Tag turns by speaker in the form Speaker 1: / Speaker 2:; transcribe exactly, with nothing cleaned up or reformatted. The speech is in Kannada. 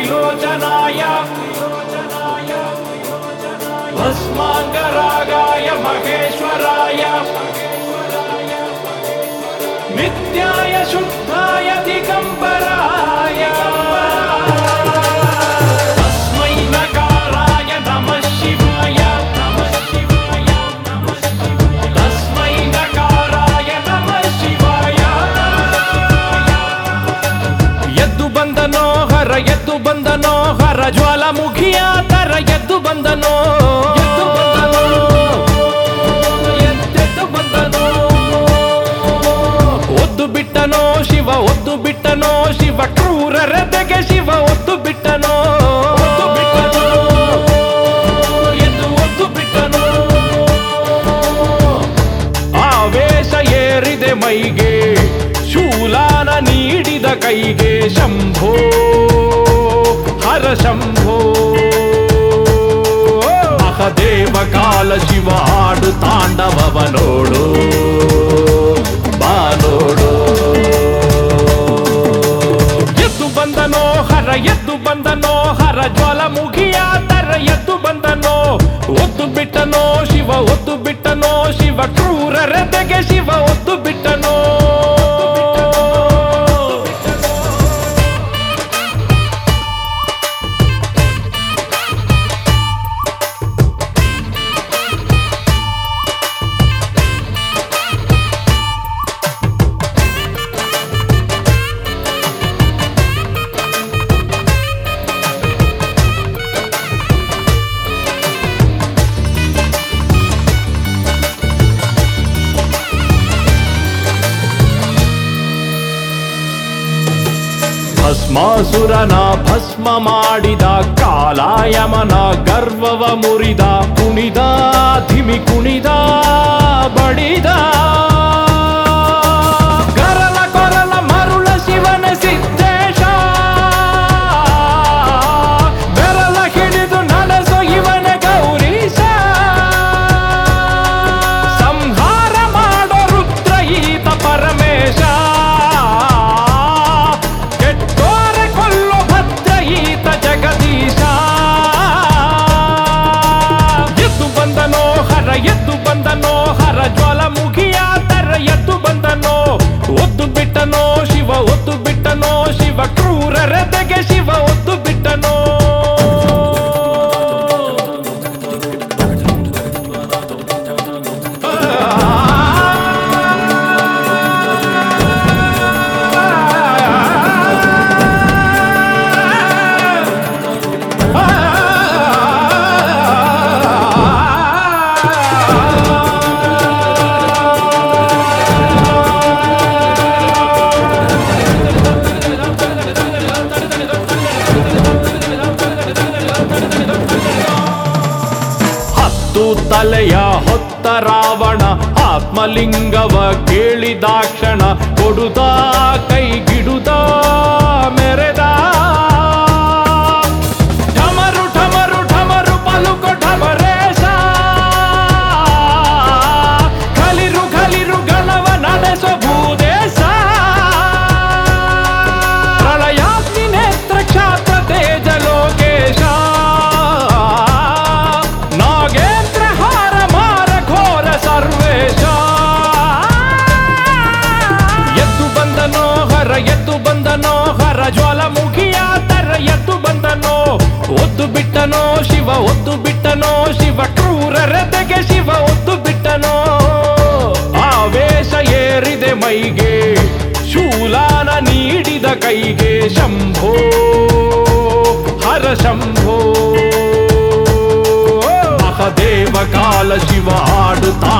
Speaker 1: त्रिलोचनाय भस्मांगरागाय महेश्वराय नित्याय शुद्धाय दिगंबराय तस्मै नकाराय नमः शिवाय तस्मै नकाराय नमः शिवाय ಎದ್ದು ಬಂದನೋ ಹರ ಎದ್ದು ಬಂದನೋ ಹರ ಜ್ವಾಲಾಮುಖಿಯ ತರ ಎದ್ದು ಬಂದನೋ ಎದ್ದು ಬಂದನೋ ಎದ್ದು ಬಂದನೋ ಒದ್ದು ಬಿಟ್ಟನೋ ಶಿವ ಒದ್ದು ಬಿಟ್ಟನೋ ಶಿವ ಕ್ರೂರರದೆಗೆ ಶಿವ ಒದ್ದು ಬಿಟ್ಟನೋ ಒದ್ದು ಬಿಟ್ಟನೋ ಎದ್ದು ಒದ್ದು ಬಿಟ್ಟನೋ ಆವೇಶ ಏರಿದೆ ಮೈಗೆ ಶೂಲಾನ ನೀಡಿದ ಕೈಗೆ ಶಂಭೋ ಹರ ಶಂಭೋ ಮಹದೇವ ಕಾಲ ಶಿವ ಹಾಡು ತಾಂಡವವ ನೋಡು ಬಾನೋಡು ಎದ್ದು ಬಂದನೋ ಹರ ಎದ್ದು ಬಂದನೋ ಹರ ಜ್ವಾಲಾಮುಖಿಯ ತರ ಎದ್ದು ಬಂದನೋ ಒದ್ದು ಬಿಟ್ಟನೋ ಶಿವ ಒದ್ದು ಬಿಟ್ಟನೋ ಶಿವ ಕ್ರೂರರದೆಗೆ ಶಿವ ಒದ್ದು ಬಿಟ್ಟನೋ ಭಸ್ಮಾಸುರನ ಭಸ್ಮ ಮಾಡಿದ ಕಾಲಾಯಮನ ಗರ್ವವ ಮುರಿದ ಕುಣಿದ ಧಿಮಿ ಕುಣಿದ ಬಡಿದ ಕರಲ ಕೊರಲ ಮರುಳ ಶಿವನ ಸಿದ್ದೇಶ ಬೆರಲ ಹಿಡಿದು ನಡೆಸೋ ಇವನ ಗೌರೀಶ ಸಂಹಾರ ಮಾಡೋ ರುದ್ರ ಈತ ಪರಮೇಶ ಜಗದೀಶ ಎದ್ದು ಬಂದನೋ ಹರ ಎದ್ದು ಬಂದನೋ ಹರ ಜ್ವಾಲಾಮುಖಿಯ ತರ ಎದ್ದು ಬಂದನೋ ಒದ್ದು ಬಿಟ್ಟನೋ ಶಿವ ಒದ್ದು ಬಿಟ್ಟನೋ ಶಿವ ಕ್ರೂರರದೆಗೆ ಶಿವ ಒದ್ದು ಬಿಟ್ಟನೋ ತಲೆಯ ಹೊತ್ತ ರಾವಣ ಆತ್ಮಲಿಂಗವ ಕೇಳಿದಾಕ್ಷಣ ಕೊಡುದ ಕೈಗಿಡುದ ಮೆರೆದ ಢಮರು ಢಮರು ಢಮರು ಪಲುಕು ಢಮರೇಶ ಖಲಿರು ಖಲಿರು ಗಣವ ನಡೆಸೋ ಭೂದೇಶ ಪ್ರಳಯಾಗ್ನಿ ನೇತ್ರ ಕ್ಷಾತ್ರ ತೇಜ ಲೋಕೇಶ ಎದ್ದು ಬಂದನೋ ಹರ ಜ್ವಾಲಾಮುಖಿಯ ತರ ಎದ್ದು ಬಂದನೋ ಒದ್ದು ಬಿಟ್ಟನೋ ಶಿವ ಒದ್ದು ಬಿಟ್ಟನೋ ಶಿವ ಕ್ರೂರರದೆಗೆ ಶಿವ ಒದ್ದು ಬಿಟ್ಟನೋ ಆವೇಶ ಏರಿದೆ ಮೈಗೆ ಶೂಲಾನ ನೀಡಿದ ಕೈಗೆ ಶಂಭೋ ಹರ ಶಂಭೋ ಮಹದೇವ ಕಾಲ ಶಿವ ಹಾಡು